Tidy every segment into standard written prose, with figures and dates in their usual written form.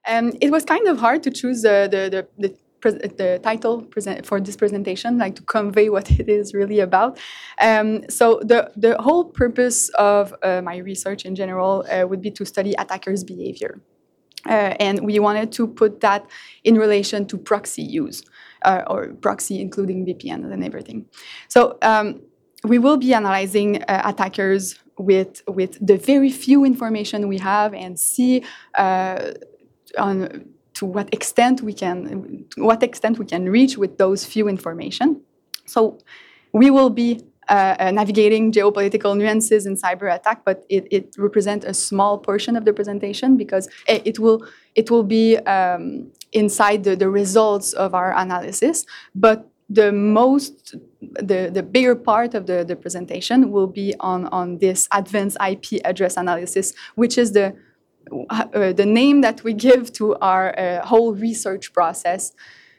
It was kind of hard to choose the title for this presentation, like to convey what it is really about. So the whole purpose of my research in general would be to study attackers' behavior. And we wanted to put that in relation to proxy use, or proxy including VPN and everything. So we will be analyzing attackers with the very few information we have and see to what extent we can reach with those few information. So we will be navigating geopolitical nuances in cyber attack, but it represents a small portion of the presentation because it will be inside the results of our analysis. But the bigger part of the presentation will be on this advanced IP address analysis, which is the name that we give to our whole research process,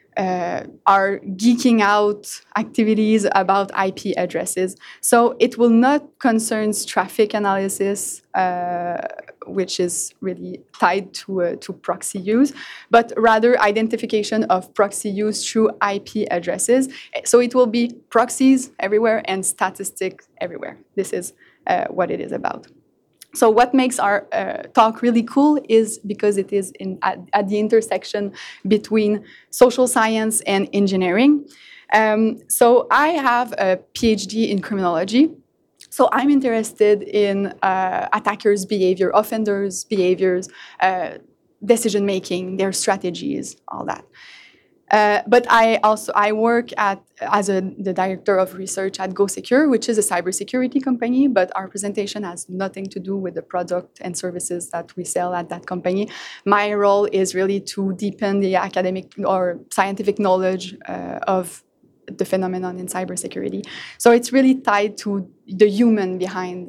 our geeking out activities about IP addresses. So it will not concern traffic analysis, which is really tied to proxy use, but rather identification of proxy use through IP addresses. So it will be proxies everywhere and statistics everywhere. This is what it is about. So what makes our talk really cool is because it is at the intersection between social science and engineering. So I have a PhD in criminology. So I'm interested in attackers' behavior, offenders' behaviors, decision-making, their strategies, all that. But I work as the director of research at GoSecure, which is a cybersecurity company, but our presentation has nothing to do with the product and services that we sell at that company. My role is really to deepen the academic or scientific knowledge of the phenomenon in cybersecurity. So it's really tied to the human behind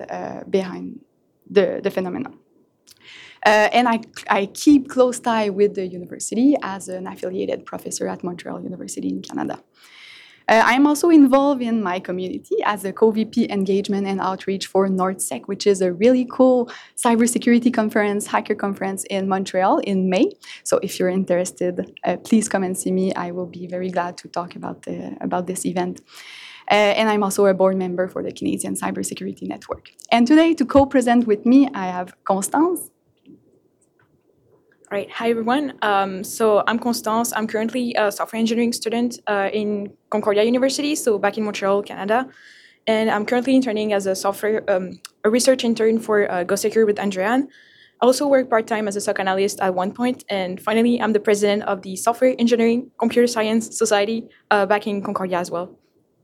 the phenomenon. And I keep close tie with the university as an affiliated professor at Montreal University in Canada. I'm also involved in my community as a co-VP engagement and outreach for NordSec, which is a really cool cybersecurity conference, hacker conference in Montreal in May. So if you're interested, please come and see me. I will be very glad to talk about this event. And I'm also a board member for the Canadian Cybersecurity Network. And today, to co-present with me, I have Constance. All right. Hi, everyone. So I'm Constance. I'm currently a software engineering student in Concordia University, so back in Montreal, Canada. And I'm currently interning as a research intern for GoSecure with Andréane. I also work part-time as a SOC analyst at one point. And finally, I'm the president of the Software Engineering Computer Science Society back in Concordia as well.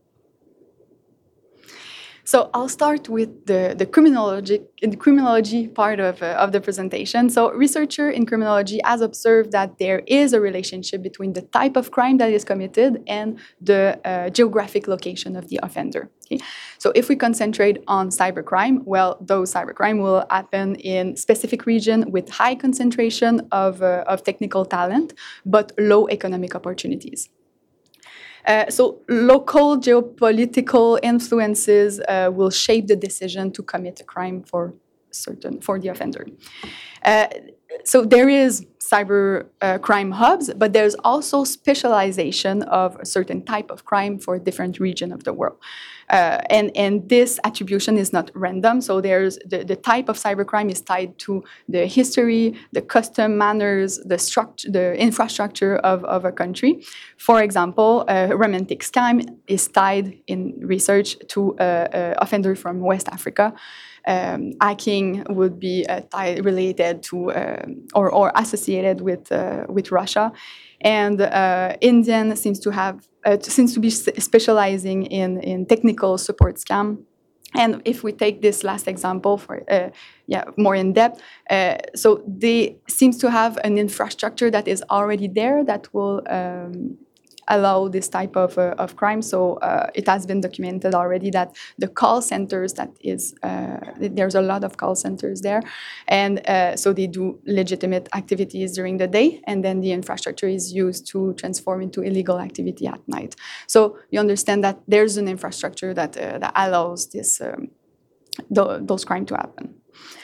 So I'll start with the criminology part of the presentation. So researcher in criminology has observed that there is a relationship between the type of crime that is committed and the geographic location of the offender. Okay? So if we concentrate on cybercrime, well, those cybercrime will happen in specific region with high concentration of technical talent, but low economic opportunities. So local geopolitical influences will shape the decision to commit a crime for the offender. So there is cyber crime hubs, but there's also specialization of a certain type of crime for different regions of the world. And this attribution is not random. So there's the type of cybercrime is tied to the history, the custom, manners, the infrastructure of a country. For example, a romantic scam is tied in research to an offender from West Africa. Hacking would be related to or associated with Russia, and Indian seems to be specializing in technical support scam. And if we take this last example for more in depth, so they seems to have an infrastructure that is already there that will allow this type of crime. So it has been documented already that the call centers there's a lot of call centers there. And so they do legitimate activities during the day, and then the infrastructure is used to transform into illegal activity at night. So you understand that there's an infrastructure that allows those crimes to happen.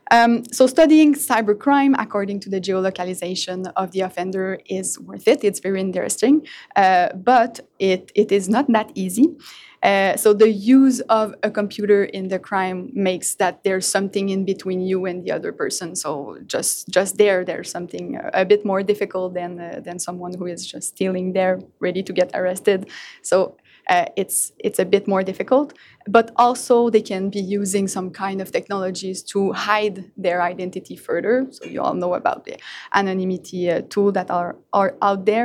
So studying cybercrime according to the geolocalization of the offender is worth it. It's very interesting, but it is not that easy. So the use of a computer in the crime makes that there's something in between you and the other person. So just there's something a bit more difficult than someone who is just stealing there, ready to get arrested. So it's a bit more difficult, but also they can be using some kind of technologies to hide their identity further. So you all know about the anonymity tool that are out there.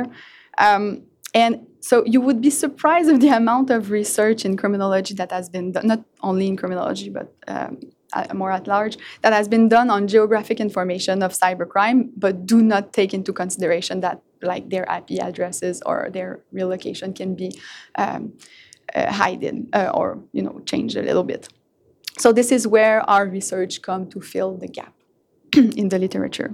And so you would be surprised of the amount of research in criminology that has been done, not only in criminology, but more at large, that has been done on geographic information of cybercrime, but do not take into consideration that like their IP addresses or their real location can be hidden or changed a little bit. So this is where our research come to fill the gap in the literature.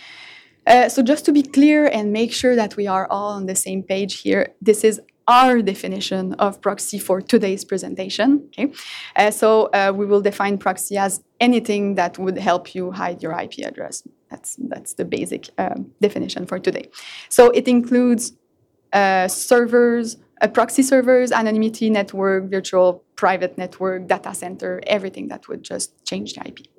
So just to be clear and make sure that we are all on the same page here, this is our definition of proxy for today's presentation. Okay? So we will define proxy as anything that would help you hide your IP address. That's the basic definition for today. So it includes servers, proxy servers, anonymity network, virtual private network, data center, everything that would just change the IP.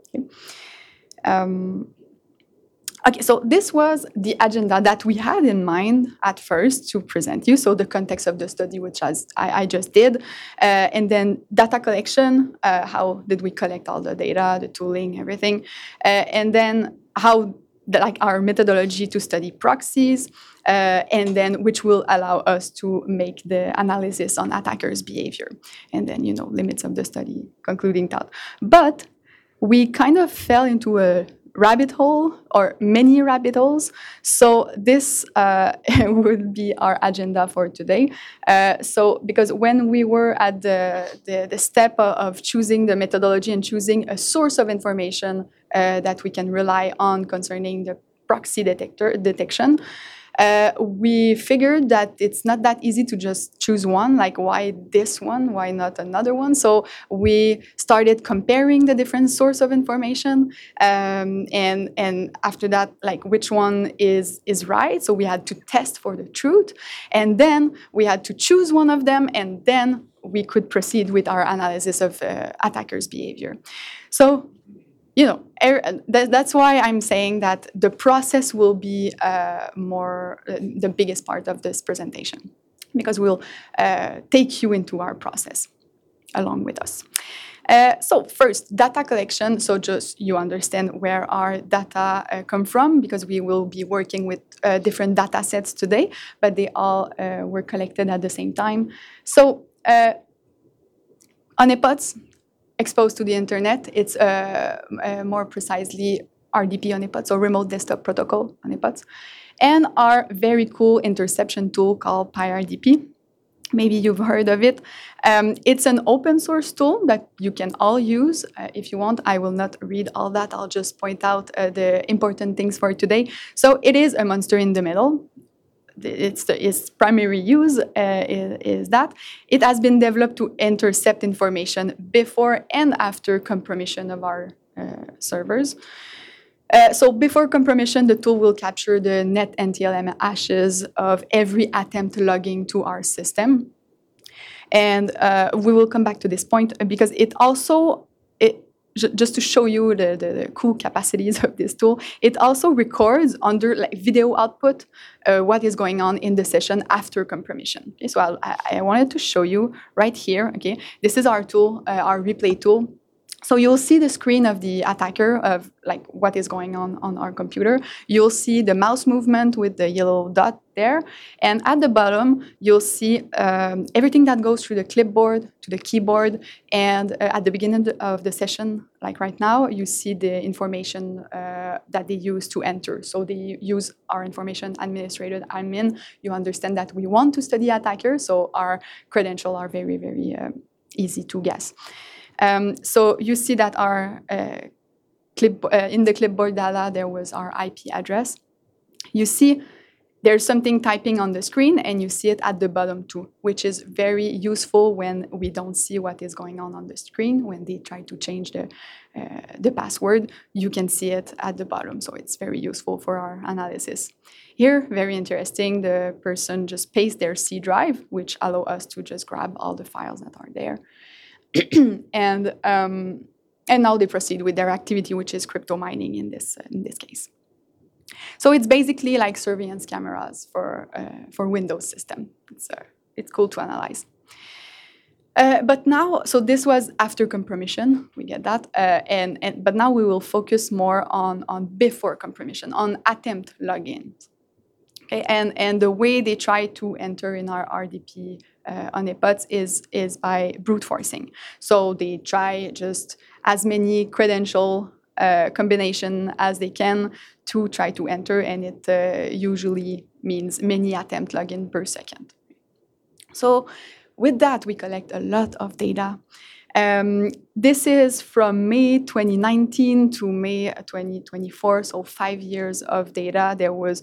Okay? Okay, so this was the agenda that we had in mind at first to present you. So the context of the study, which I just did, and then data collection, how did we collect all the data, the tooling, everything, and then how our methodology to study proxies, and then which will allow us to make the analysis on attackers' behavior, and then limits of the study, concluding thought. But we kind of fell into a rabbit hole or many rabbit holes. So this would be our agenda for today. So because when we were at the step of choosing the methodology and choosing a source of information that we can rely on concerning the proxy detection, we figured that it's not that easy to just choose one, like why this one, why not another one? So we started comparing the different source of information, and after that, like which one is right. So we had to test for the truth, and then we had to choose one of them, and then we could proceed with our analysis of attackers' behavior. So that's why I'm saying that the process will be the biggest part of this presentation, because we'll take you into our process along with us. So first, data collection. So just you understand where our data come from, because we will be working with different data sets today, but they all were collected at the same time. So honeypots, exposed to the internet, it's more precisely RDP honeypots, so remote desktop protocol honeypots, and our very cool interception tool called PyRDP. Maybe you've heard of it. It's an open source tool that you can all use if you want. I will not read all that. I'll just point out the important things for today. So it is a monster in the middle. Its primary use is that it has been developed to intercept information before and after compromission of our servers. So before compromission, the tool will capture the net NTLM hashes of every attempt logging to our system. And we will come back to this point because it also, just to show you the cool capacities of this tool, it also records under video output what is going on in the session after compromission. Okay, so I wanted to show you right here. Okay, this is our tool, our replay tool. So you'll see the screen of the attacker of what is going on our computer. You'll see the mouse movement with the yellow dot there. And at the bottom, you'll see everything that goes through the clipboard to the keyboard. And at the beginning of the session, like right now, you see the information that they use to enter. So they use our information administrator admin. You understand that we want to study attackers, so our credentials are very, very easy to guess. So you see that our in the clipboard data, there was our IP address. You see there's something typing on the screen and you see it at the bottom too, which is very useful when we don't see what is going on the screen. When they try to change the password, you can see it at the bottom. So it's very useful for our analysis. Here, very interesting, the person just pastes their C drive, which allow us to just grab all the files that are there. And now they proceed with their activity, which is crypto mining in this case. So it's basically like surveillance cameras for Windows system. It's cool to analyze. But now, so this was after compromission, we get that. But now we will focus more on before compromission, on attempt logins. Okay, and the way they try to enter in our RDP honeypots is by brute forcing. So they try just as many credential combination as they can to try to enter, and it usually means many attempt login per second. So with that, we collect a lot of data. This is from May 2019 to May 2024, so 5 years of data. There was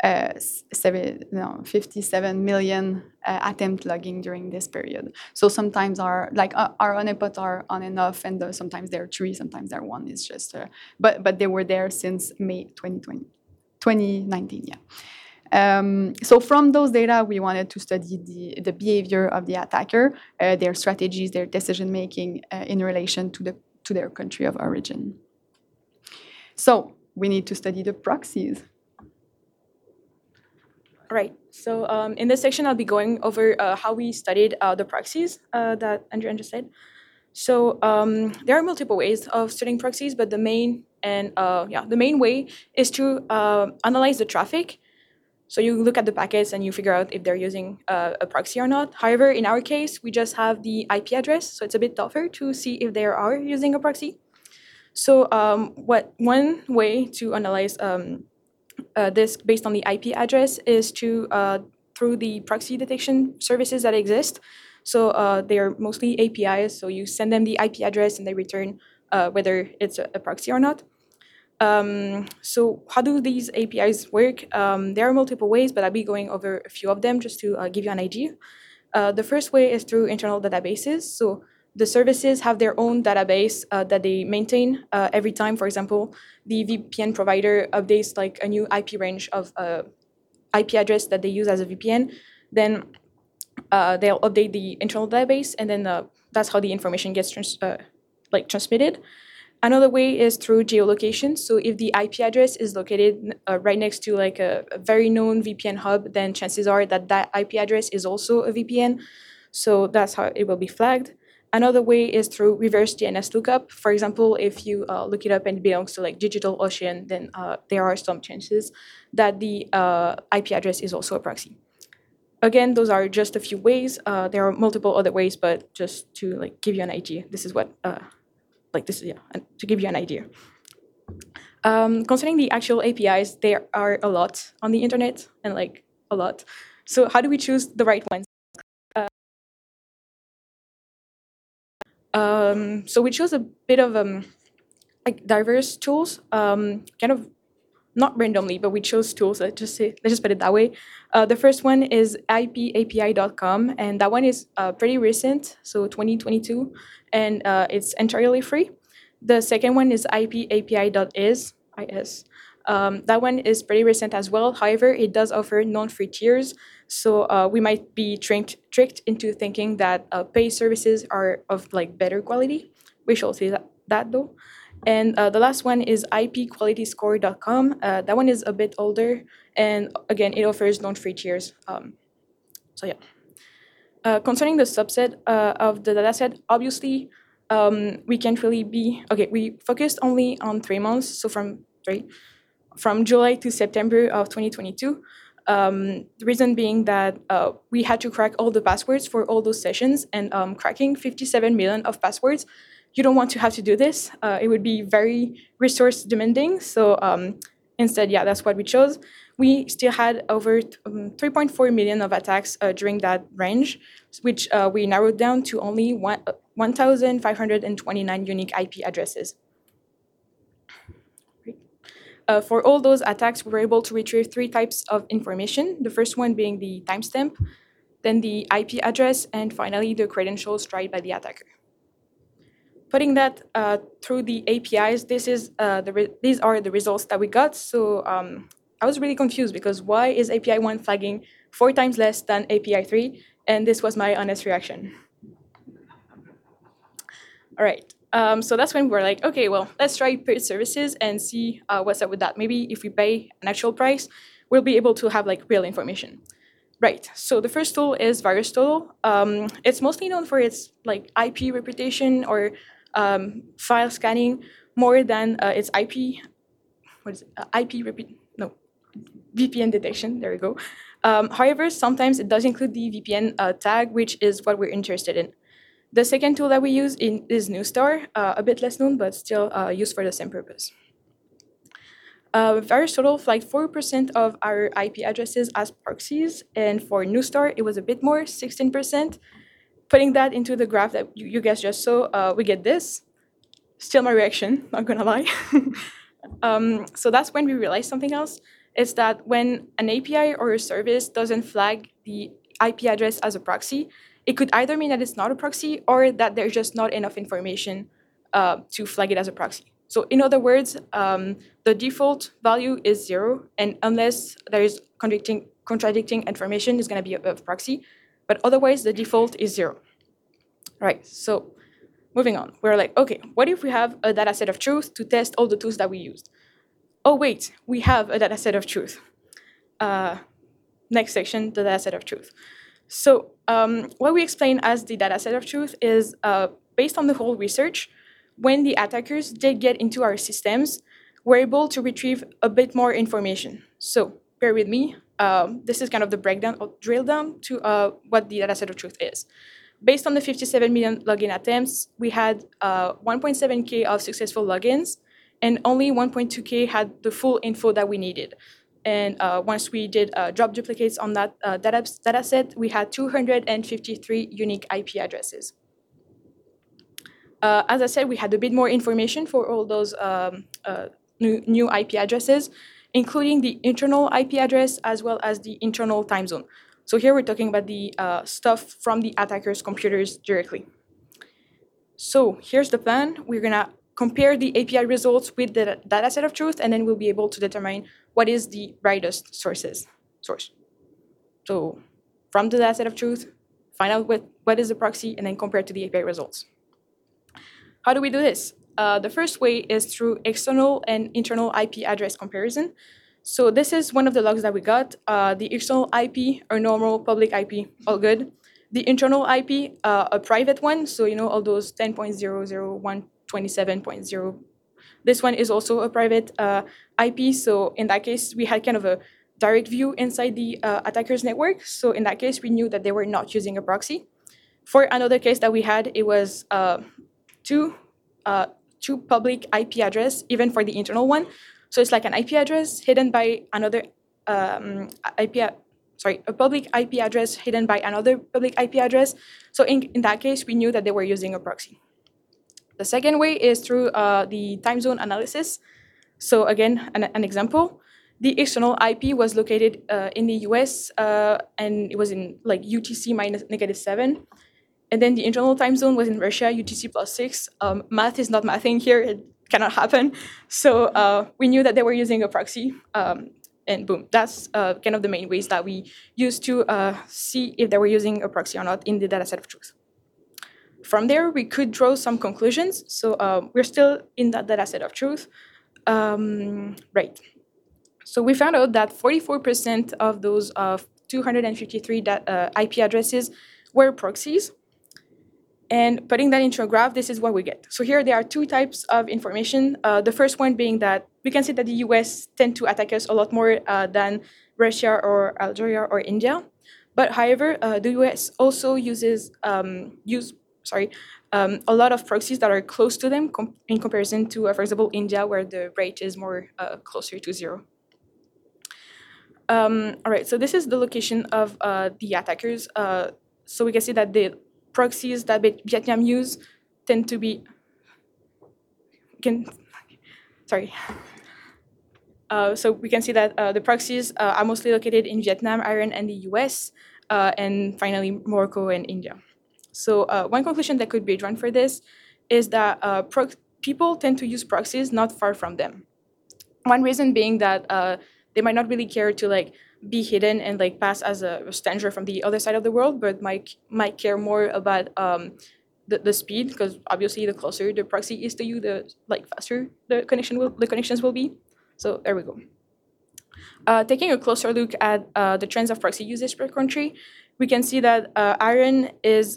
57 million attempt logging during this period. So sometimes our honeypots are on and off, and sometimes they're 3, sometimes they're 1. It's just, but they were there since May 2019. Yeah. So from those data, we wanted to study the behavior of the attacker, their strategies, their decision making in relation to their country of origin. So we need to study the proxies. Right. So in this section, I'll be going over how we studied the proxies that Andrea just said. So there are multiple ways of studying proxies, but the main way is to analyze the traffic. So you look at the packets and you figure out if they're using a proxy or not. However, in our case, we just have the IP address, so it's a bit tougher to see if they are using a proxy. So one way to analyze this based on the IP address is through the proxy detection services that exist. So they are mostly APIs, so you send them the IP address and they return whether it's a proxy or not. So how do these APIs work? There are multiple ways, but I'll be going over a few of them just to give you an idea. The first way is through internal databases. So the services have their own database that they maintain every time. For example, the VPN provider updates like a new IP range of IP address that they use as a VPN. Then they'll update the internal database, and then that's how the information gets transmitted. Another way is through geolocation. So if the IP address is located right next to like a very known VPN hub, then chances are that IP address is also a VPN. So that's how it will be flagged. Another way is through reverse DNS lookup. For example, if you look it up and it belongs to like DigitalOcean, then there are some chances that the IP address is also a proxy. Again, those are just a few ways. There are multiple other ways, but just to like give you an idea, this is what to give you an idea. Concerning the actual APIs, there are a lot on the internet, and like a lot. So how do we choose the right ones? So we chose a bit of diverse tools, kind of not randomly, but we chose tools. Let's just put it that way. The first one is ipapi.com, and that one is pretty recent, so 2022, and it's entirely free. The second one is ipapi.is. That one is pretty recent as well. However, it does offer non-free tiers, so we might be tricked into thinking that paid services are of like better quality. We shall see that though. And the last one is ipqualityscore.com. That one is a bit older, and again, it offers non-free tiers. So yeah. Concerning the subset of the dataset, obviously, we can't really be... Okay, we focused only on 3 months, so from July to September of 2022. The reason being that we had to crack all the passwords for all those sessions, and cracking 57 million of passwords, you don't want to have to do this. It would be very resource demanding. So instead, yeah, that's what we chose. We still had over 3.4 million of attacks during that range, which we narrowed down to only 1,529 unique IP addresses. For all those attacks, we were able to retrieve 3 types of information. The first one being the timestamp, then the IP address, and finally the credentials tried by the attacker. Putting that through the APIs, these are the results that we got. So I was really confused because why is API 1 flagging 4 times less than API 3? And this was my honest reaction. All right. So that's when we're like, okay, well, let's try paid services and see what's up with that. Maybe if we pay an actual price, we'll be able to have like real information. Right. So the first tool is VirusTotal. It's mostly known for its like IP reputation or file scanning more than its IP. What is it? VPN detection. There we go. However, sometimes it does include the VPN tag, which is what we're interested in. The second tool that we use is Neustar, a bit less known, but still used for the same purpose. VirusTotal flagged 4% of our IP addresses as proxies, and for Neustar, it was a bit more, 16%. Putting that into the graph that you guys just saw, we get this. Still my reaction, not gonna lie. So that's when we realized something else. It's that when an API or a service doesn't flag the IP address as a proxy, it could either mean that it's not a proxy or that there's just not enough information to flag it as a proxy. So in other words, the default value is 0, and unless there is contradicting information, it's going to be a proxy. But otherwise, the default is 0. Right, so moving on. We're like, okay, what if we have a data set of truth to test all the tools that we used? Oh, wait, we have a data set of truth. Next section, the data set of truth. So what we explain as the data set of truth is based on the whole research, when the attackers did get into our systems, we're able to retrieve a bit more information. So bear with me. This is kind of the breakdown or drill down to what the data set of truth is. Based on the 57 million login attempts, we had 1.7K of successful logins, and only 1.2K had the full info that we needed. And once we did drop duplicates on that data set, we had 253 unique IP addresses. As I said, we had a bit more information for all those new IP addresses, including the internal IP address as well as the internal time zone. So here we're talking about the stuff from the attacker's computers directly. So here's the plan. We're going to compare the API results with the data set of truth, and then we'll be able to determine what is the brightest source. So from the data set of truth, find out what is the proxy, and then compare it to the API results. How do we do this? The first way is through external and internal IP address comparison. So this is one of the logs that we got. The external IP, or normal public IP, all good. The internal IP, a private one, so you know all those 10.00127.0. This one is also a private IP, so in that case, we had kind of a direct view inside the attacker's network. So in that case, we knew that they were not using a proxy. For another case that we had, it was two public IP address, even for the internal one. So it's like an IP address hidden by another a public IP address hidden by another public IP address. So in that case, we knew that they were using a proxy. The second way is through the time zone analysis. So again, an example. The external IP was located in the US, and it was in like UTC -7. And then the internal time zone was in Russia, UTC +6. Math is not mathing here. It cannot happen. So we knew that they were using a proxy. And boom, that's kind of the main ways that we used to see if they were using a proxy or not in the data set of truth. From there, we could draw some conclusions. So we're still in that data set of truth. Right. So we found out that 44% of those 253 IP addresses were proxies. And putting that into a graph, this is what we get. So here there are 2 types of information. The first one being that we can see that the US tend to attack us a lot more than Russia or Algeria or India. But however, the US also uses a lot of proxies that are close to them in comparison to, for example, India, where the rate is more closer to 0. All right, so this is the location of the attackers. So we can see that the proxies that Vietnam use tend to be, So we can see that the proxies are mostly located in Vietnam, Iran, and the US, and finally Morocco and India. So one conclusion that could be drawn for this is that people tend to use proxies not far from them. One reason being that they might not really care to like be hidden and like pass as a stranger from the other side of the world, but might care more about the speed, because obviously the closer the proxy is to you, the like faster the connections will be. So there we go. Taking a closer look at the trends of proxy usage per country, we can see that Iran is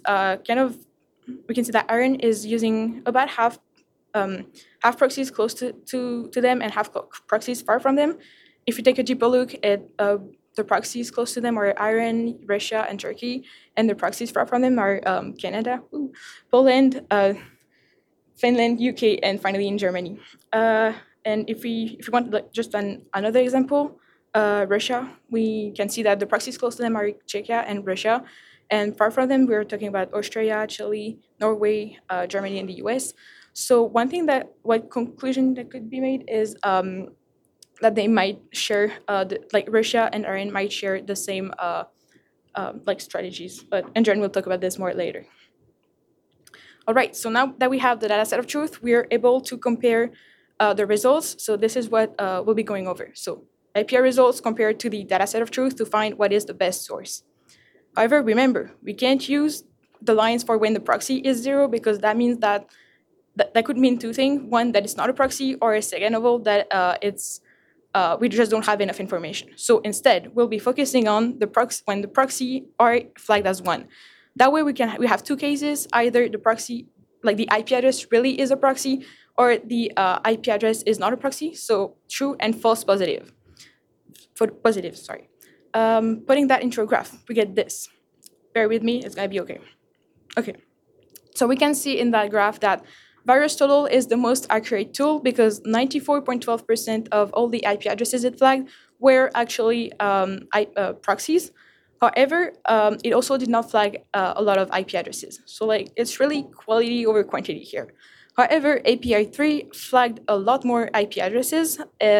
Iran is using about half proxies close to them and half proxies far from them. If you take a deeper look at the proxies close to them are Iran, Russia, and Turkey, and the proxies far from them are Canada, Poland, Finland, UK, and finally in Germany. And if we want like, just another example, Russia, we can see that the proxies close to them are Czechia and Russia, and far from them we're talking about Austria, Chile, Norway, Germany, and the US. So what conclusion that could be made is that they might share, like Russia and Iran might share the same like strategies. But Jen will talk about this more later. All right, so now that we have the data set of truth, we are able to compare the results. So this is what we'll be going over. So IPR results compared to the data set of truth to find what is the best source. However, remember, we can't use the lines for when the proxy is 0, because that means that could mean two things. One, that it's not a proxy, or second of all, that we just don't have enough information. So instead, we'll be focusing on the proxy when the proxy are flagged as 1. That way we have two cases, either the proxy, like the IP address really is a proxy, or the IP address is not a proxy, so true and false positive. For positive, sorry. Putting that into a graph, we get this. Bear with me, it's gonna be okay. Okay, so we can see in that graph that VirusTotal is the most accurate tool because 94.12% of all the IP addresses it flagged were actually proxies. However, it also did not flag a lot of IP addresses. So like it's really quality over quantity here. However, API 3 flagged a lot more IP addresses,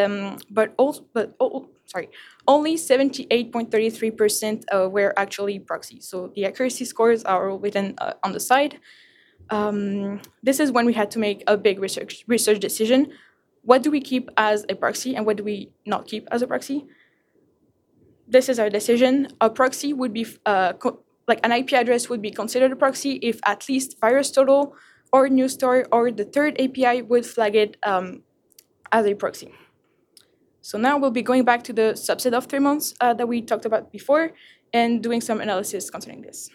only 78.33% were actually proxies. So the accuracy scores are all written on the side. This is when we had to make a big research decision. What do we keep as a proxy and what do we not keep as a proxy? This is our decision. A proxy would be, like an IP address would be considered a proxy if at least VirusTotal or NewsStore or the third API would flag it as a proxy. So now we'll be going back to the subset of 3 months that we talked about before and doing some analysis concerning this.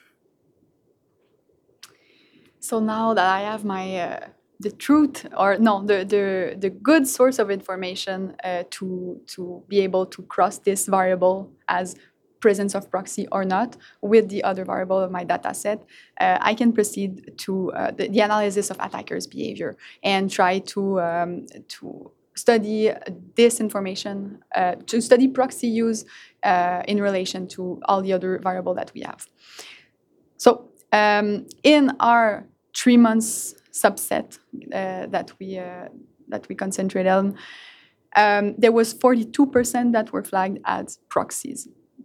So now that I have my the truth, or no, the good source of information to be able to cross this variable as presence of proxy or not with the other variable of my data set, I can proceed to the analysis of attackers' behavior and try to study this information, to study proxy use in relation to all the other variable that we have. So in our 3 months subset that we concentrated on, there was 42% that were flagged as proxies.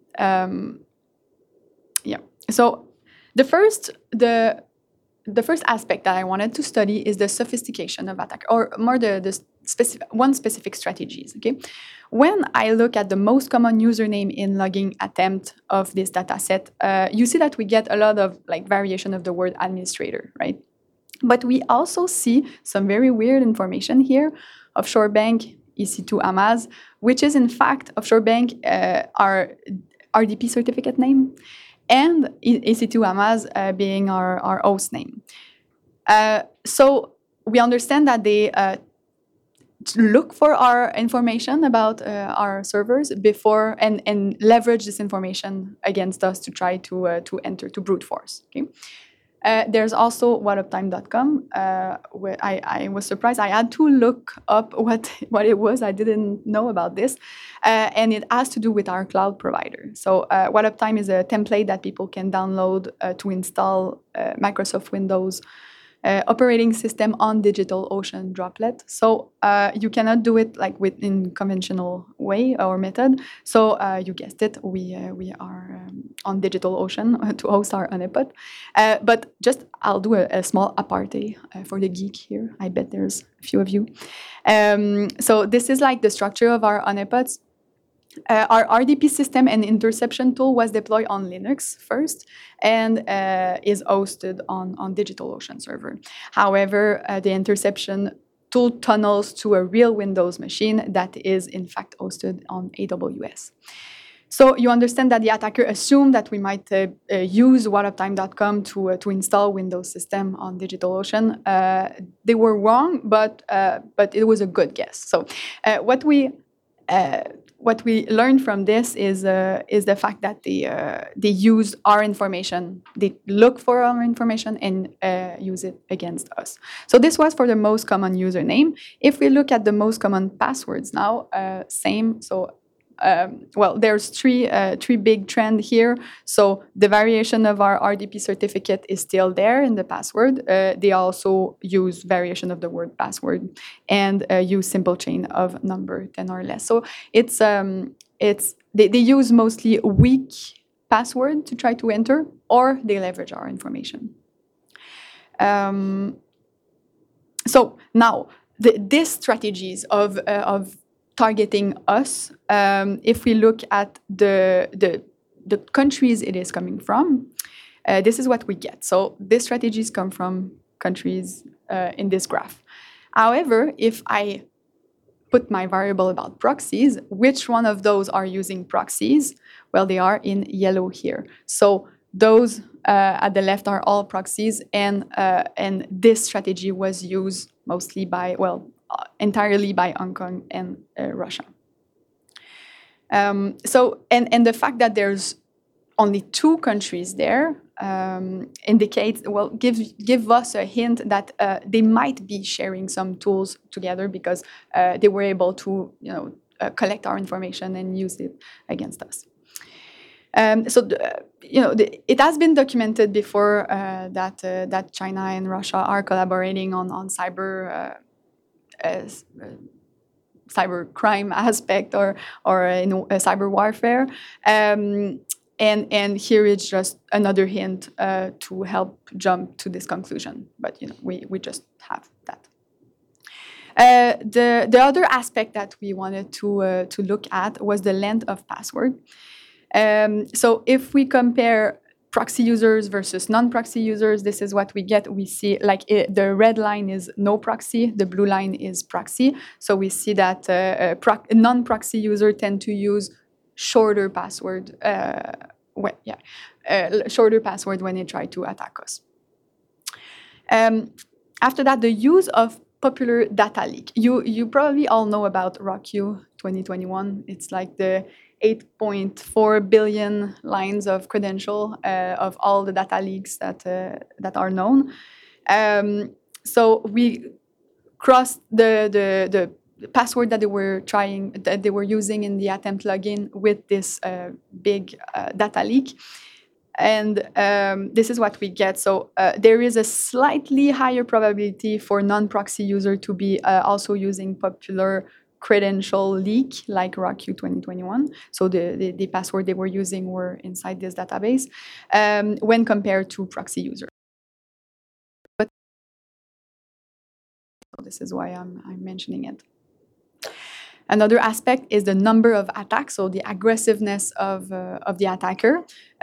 So the first aspect that I wanted to study is the sophistication of attack, or more the specific strategies. Okay, when I look at the most common username in logging attempt of this data set, you see that we get a lot of like variation of the word administrator, right? But we also see some very weird information here. Offshore Bank, EC2 Amaz, which is in fact Offshore Bank, our RDP certificate name, and EC2 Amaz being our host name. So we understand that they look for our information about our servers before and leverage this information against us to try to enter, to brute force. Okay. There's also whatuptime.com. Where I was surprised. I had to look up what it was. I didn't know about this. And it has to do with our cloud provider. So whatuptime is a template that people can download to install Microsoft Windows operating system on DigitalOcean Droplet. So you cannot do it like within conventional way or method. So you guessed it, we are on DigitalOcean to host our honeypot. But just I'll do a small aparté for the geek here. I bet there's a few of you. So this is like the structure of our honeypots. Our RDP system and interception tool was deployed on Linux first and is hosted on DigitalOcean server. However, the interception tool tunnels to a real Windows machine that is in fact hosted on AWS. So you understand that the attacker assumed that we might use whatuptime.com to install Windows system on DigitalOcean. They were wrong, but it was a good guess. So what we learned from this is the fact that they use our information. They look for our information and use it against us. So this was for the most common username. If we look at the most common passwords now, same. So there's three big trends here. So the variation of our RDP certificate is still there in the password. They also use variation of the word password and use simple chain of number 10 or less. So they use mostly weak password to try to enter, or they leverage our information. So now these strategies of targeting us, if we look at the countries it is coming from, this is what we get. So these strategies come from countries in this graph. However, if I put my variable about proxies, which one of those are using proxies? Well, they are in yellow here. So those at the left are all proxies, and this strategy was used mostly by, entirely by Hong Kong and Russia. So the fact that there's only two countries there indicates, give us a hint that they might be sharing some tools together because they were able to collect our information and use it against us. It has been documented before that China and Russia are collaborating on cyber crime aspect or cyber warfare, and here it's just another hint to help jump to this conclusion. But we just have that. The other aspect that we wanted to look at was the length of password. So if we compare proxy users versus non-proxy users, this is what we get. We see the red line is no proxy, the blue line is proxy. So we see that non-proxy users tend to use shorter password, shorter password when they try to attack us. After that, the use of popular data leak. You probably all know about RockU 2021. It's like the 8.4 billion lines of credential of all the data leaks that are known. So we crossed the password that they were using in the attempt login with this big data leak. And this is what we get. So there is a slightly higher probability for non-proxy user to be also using popular credential leak like RockU 2021. So the password they were using were inside this database when compared to proxy users. But so this is why I'm mentioning it. Another aspect is the number of attacks, so the aggressiveness of the attacker.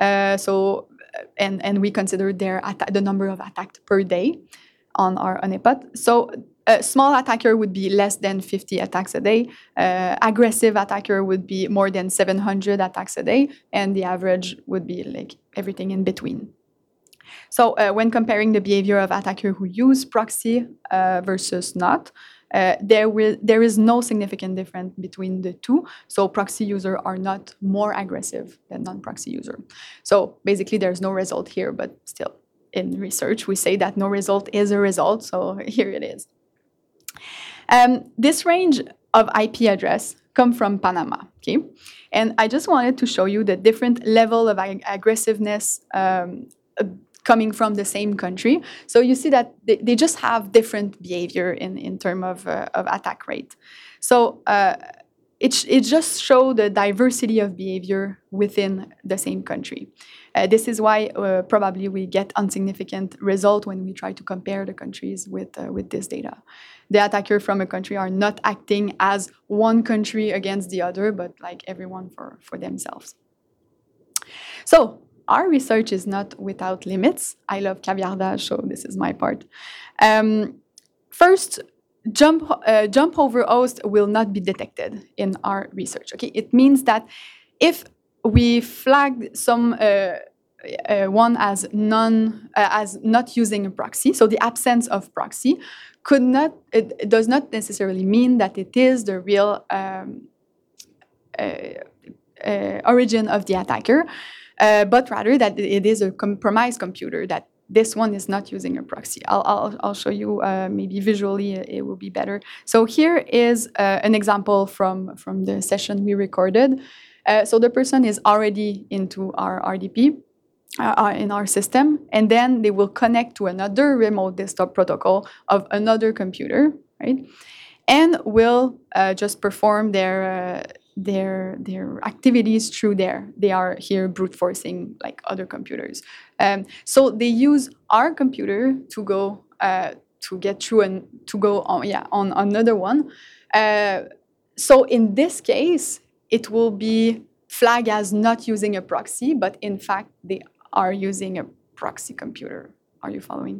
And we consider the number of attacks per day on our honeypot. So a small attacker would be less than 50 attacks a day. Aggressive attacker would be more than 700 attacks a day, and the average would be like everything in between. So when comparing the behavior of attacker who use proxy versus not, there is no significant difference between the two. So proxy users are not more aggressive than non-proxy user. So basically there's no result here, but still in research we say that no result is a result. So here it is. This range of IP address come from Panama, okay? And I just wanted to show you the different level of aggressiveness coming from the same country. So you see that they just have different behavior in terms of attack rate. So it just shows the diversity of behavior within the same country. This is why probably we get insignificant result when we try to compare the countries with this data. The attacker from a country are not acting as one country against the other, but like everyone for themselves. So our research is not without limits. I love caviardage, so this is my part. First, jump over host will not be detected in our research. Okay, it means that if we flagged some one as not using a proxy, so the absence of proxy it does not necessarily mean that it is the real origin of the attacker, but rather that it is a compromised computer, that this one is not using a proxy. I'll show you maybe visually it will be better. So here is an example from the session we recorded. So the person is already into our RDP in our system, and then they will connect to another remote desktop protocol of another computer, right? And will just perform their activities through there. They are here brute forcing like other computers. So they use our computer to go to get through and to go on another one. So in this case, it will be flagged as not using a proxy, but in fact they are using a proxy computer. Are you following?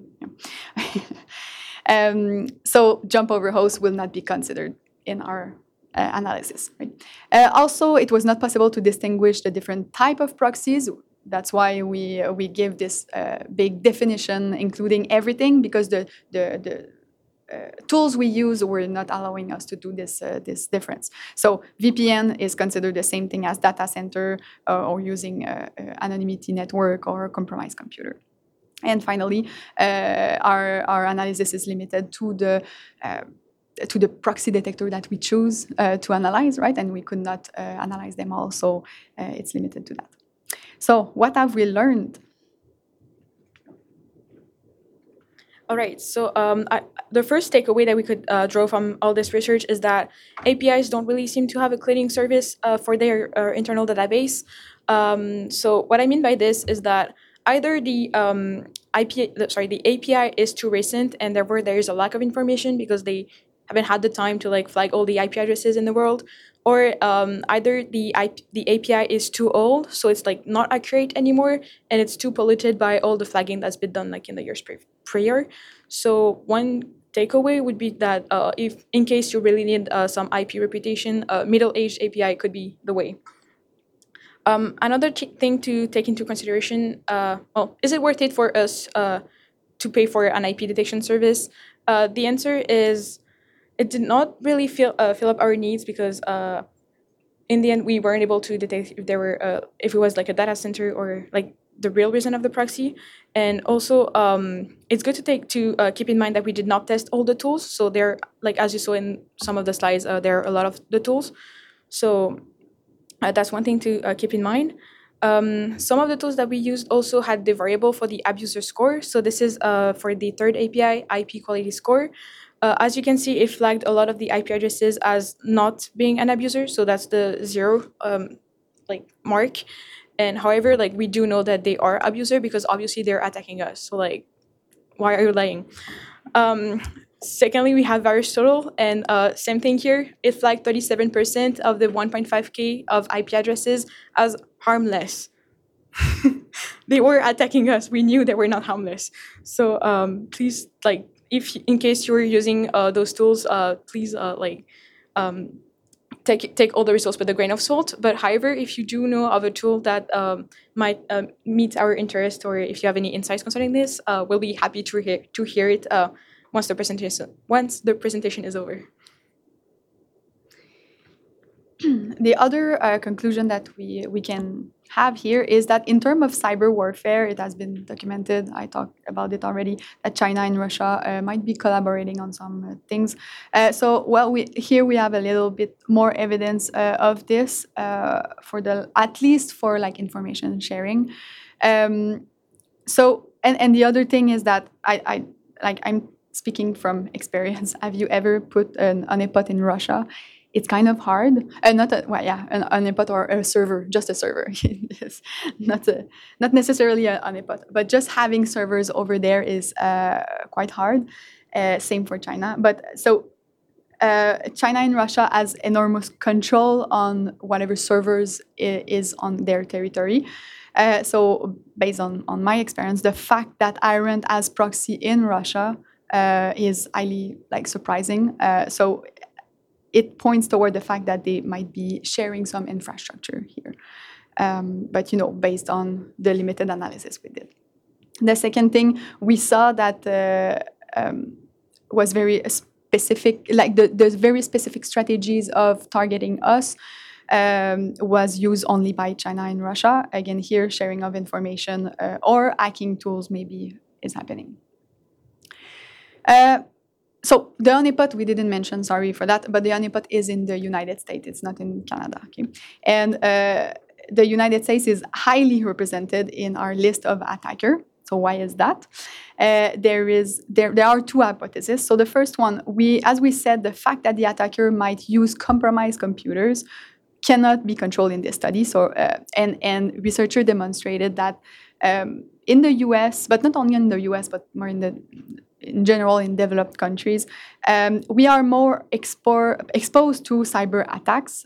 Yeah. So jump over host will not be considered in our analysis. Right? Also, it was not possible to distinguish the different type of proxies. That's why we give this big definition, including everything, because the tools we use were not allowing us to do this difference. So VPN is considered the same thing as data center or using anonymity network or a compromised computer. And finally, our analysis is limited to the proxy detector that we choose to analyze, right? And we could not analyze them all, so it's limited to that. So what have we learned? All right, so the first takeaway that we could draw from all this research is that APIs don't really seem to have a cleaning service for their internal database. So what I mean by this is that either the API is too recent and therefore there is a lack of information because they haven't had the time to like flag all the IP addresses in the world, or either the API is too old, so it's like not accurate anymore, and it's too polluted by all the flagging that's been done like in the years prior. So one takeaway would be that if in case you really need some IP reputation, middle-aged API could be the way. Another thing to take into consideration, is it worth it for us to pay for an IP detection service? The answer is it did not really fill up our needs because in the end we weren't able to detect if there were if it was like a data center or like the real reason of the proxy. And also it's good to keep in mind that we did not test all the tools. So there, like as you saw in some of the slides, there are a lot of the tools. So that's one thing to keep in mind. Some of the tools that we used also had the variable for the abuser score. So this is for the third API, IP quality score. As you can see, it flagged a lot of the IP addresses as not being an abuser. So that's the 0 mark. And however, like we do know that they are abuser because obviously they're attacking us. So like, why are you lying? Secondly, we have VirusTotal, and same thing here. It flagged 37% of the 1.5K of IP addresses as harmless. They were attacking us. We knew they were not harmless. So please, like, if in case you're using those tools, please take all the results with a grain of salt. But however, if you do know of a tool that might meet our interest, or if you have any insights concerning this, we'll be happy to hear it once the presentation is over. The other conclusion that we can have here is that in terms of cyber warfare, it has been documented, I talked about it already, that China and Russia might be collaborating on some things. Here we have a little bit more evidence of this at least for like information sharing. So and the other thing is that I'm speaking from experience. Have you ever put an honeypot in Russia? It's kind of hard. An honeypot or a server, just a server. Yes, not necessarily an honeypot, but just having servers over there is quite hard. Same for China. But so China and Russia has enormous control on whatever servers is on their territory. So based on my experience, the fact that Iran has proxy in Russia is highly surprising. So it points toward the fact that they might be sharing some infrastructure here. But based on the limited analysis we did. The second thing we saw that was very specific, like the very specific strategies of targeting us was used only by China and Russia. Again, here sharing of information or hacking tools maybe is happening. So the honeypot we didn't mention, sorry for that, but the honeypot is in the United States. It's not in Canada. Okay? And the United States is highly represented in our list of attackers. So why is that? There are two hypotheses. So the first one, as we said, the fact that the attacker might use compromised computers cannot be controlled in this study. So and researchers demonstrated that in the U.S., but not only in the U.S., but more in general in developed countries, we are more exposed to cyber attacks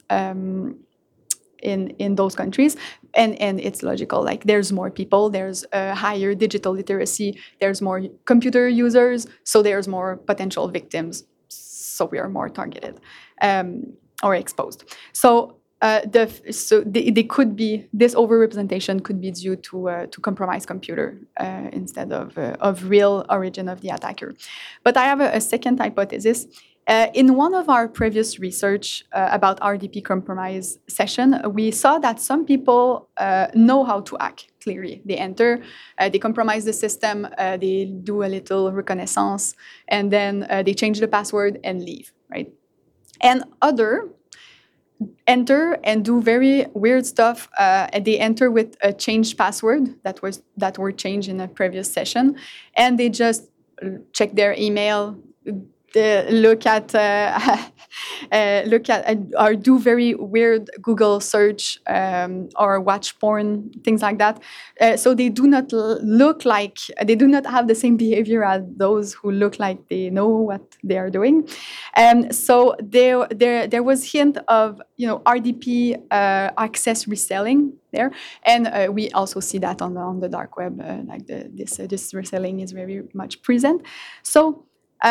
in those countries, and it's logical. Like there's more people, there's higher digital literacy, there's more computer users, so there's more potential victims. So we are more targeted or exposed. So they could be, this overrepresentation could be due to compromised computer instead of real origin of the attacker. But I have a second hypothesis. In one of our previous research about RDP compromise session, we saw that some people know how to hack. Clearly, they enter, they compromise the system, they do a little reconnaissance, and then they change the password and leave. Right, and other enter and do very weird stuff. And they enter with a changed password that were changed in a previous session, and they just check their email, look at or do very weird Google search or watch porn, things like that. So they do not they do not have the same behavior as those who look like they know what they are doing. So there was hint of RDP access reselling there, and we also see that on the dark web. This reselling is very much present. So.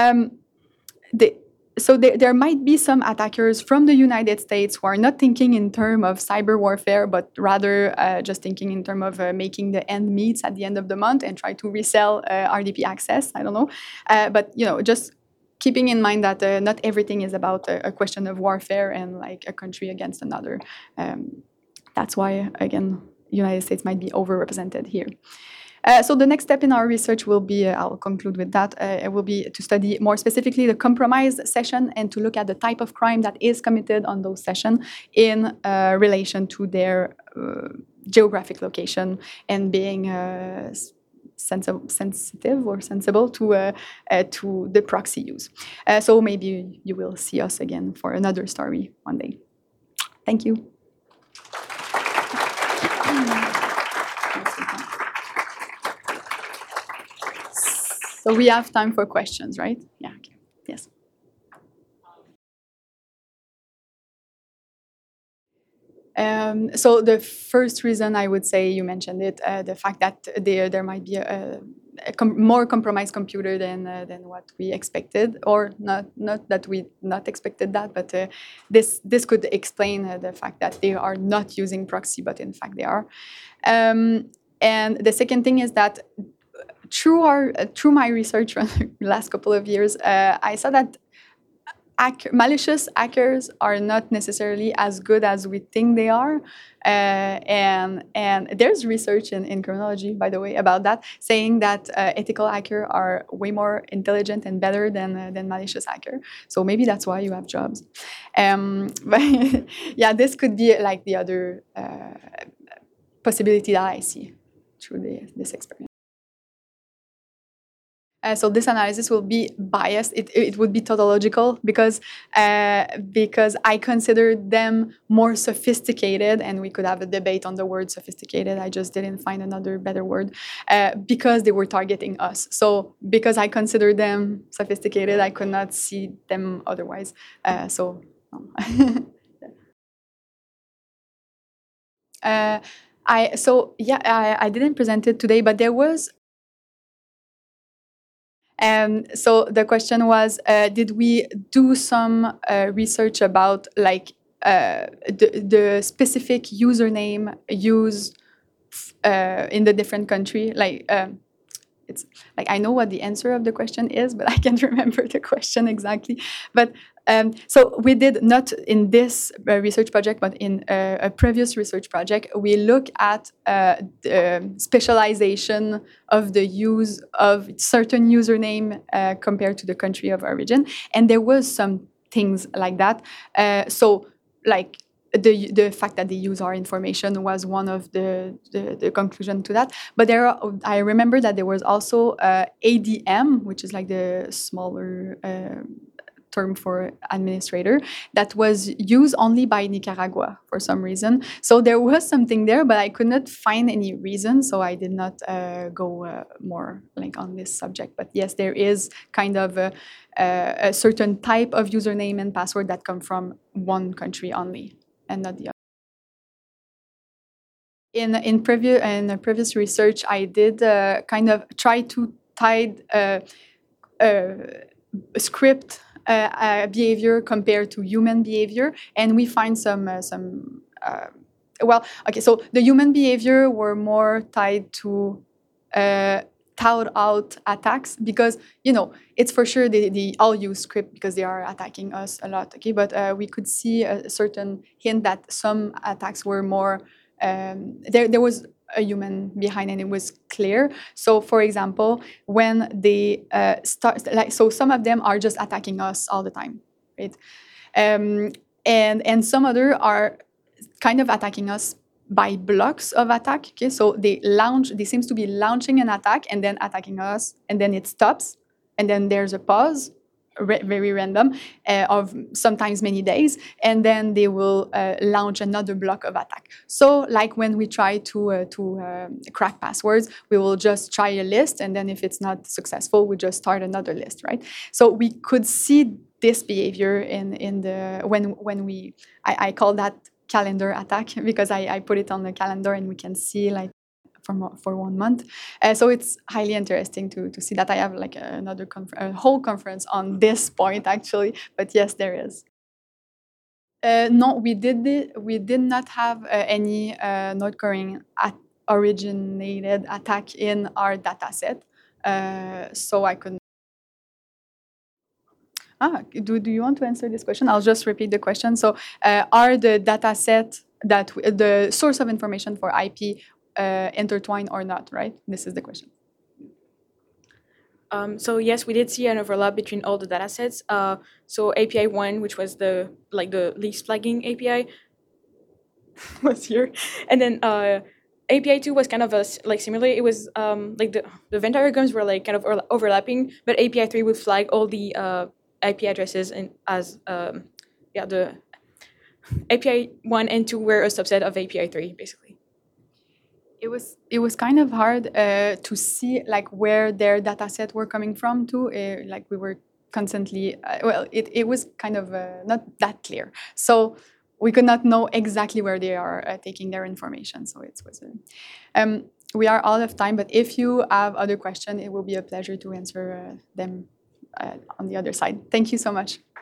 There might be some attackers from the United States who are not thinking in terms of cyber warfare, but rather just thinking in terms of making the end meets at the end of the month and try to resell RDP access. I don't know. But just keeping in mind that not everything is about a question of warfare and like a country against another. That's why, again, United States might be overrepresented here. So the next step in our research will be, I'll conclude with that, it will be to study more specifically the compromised session and to look at the type of crime that is committed on those sessions in relation to their geographic location and being sensitive or sensible to the proxy use. So maybe you will see us again for another story one day. Thank you. So we have time for questions, right? Yeah, okay. Yes. So the first reason I would say, you mentioned it, the fact that there might be a more compromised computer than what we expected, or not that we not expected that, but this could explain the fact that they are not using proxy, but in fact they are. And the second thing is that through my research for the last couple of years, I saw that malicious hackers are not necessarily as good as we think they are. And there's research in criminology, by the way, about that, saying that ethical hackers are way more intelligent and better than malicious hackers. So maybe that's why you have jobs. But yeah, this could be like the other possibility that I see through this experience. So this analysis will be biased. It would be tautological because I considered them more sophisticated, and we could have a debate on the word sophisticated. I just didn't find another better word because they were targeting us. So because I considered them sophisticated, I could not see them otherwise. I didn't present it today, but there was. So the question was, did we do some research about like the specific username used in the different country? It's like I know what the answer of the question is, but I can't remember the question exactly. But so we did not in this research project, but in a previous research project, we look at the specialization of the use of certain username compared to the country of origin, and there was some things like that. The fact that they use our information was one of the conclusion to that. But I remember that there was also ADM, which is like the smaller term for administrator, that was used only by Nicaragua for some reason. So there was something there, but I could not find any reason, so I did not go more like on this subject. But yes, there is kind of a certain type of username and password that come from one country only, and not the other. In previous research, I did kind of try to tie script behavior compared to human behavior, and we find some. So the human behavior were more tied to thought out attacks because it's for sure they all use script because they are attacking us a lot. Okay, but we could see a certain hint that some attacks were more there was a human behind and it was clear. So for example, when they so some of them are just attacking us all the time, right? And some other are kind of attacking us by blocks of attack. Okay, so they seems to be launching an attack and then attacking us, and then it stops, and then there's a pause, very random, of sometimes many days, and then they will launch another block of attack. So like when we try to crack passwords, we will just try a list, and then if it's not successful, we just start another list, right? So we could see this behavior in the when I call that calendar attack because I put it on the calendar and we can see like for 1 month. So it's highly interesting to see that. I have like a whole conference on this point actually, but yes, there is. No, we did not have any North Korean originated attack in our data set. So I couldn't. Do you want to answer this question? I'll just repeat the question. So are the data set that the source of information for IP intertwined or not, right? This is the question. So yes, we did see an overlap between all the data sets. So API 1, which was the least flagging API, was here, and then API 2 was kind of similar. It was like the Venn diagrams were like kind of overlapping, but API 3 would flag all the IP addresses as the API 1 and 2 were a subset of API 3 basically. It was kind of hard to see like where their data set were coming from too. Like we were constantly it was kind of not that clear. So we could not know exactly where they are taking their information. So it was. We are out of time, but if you have other questions, it will be a pleasure to answer them on the other side. Thank you so much.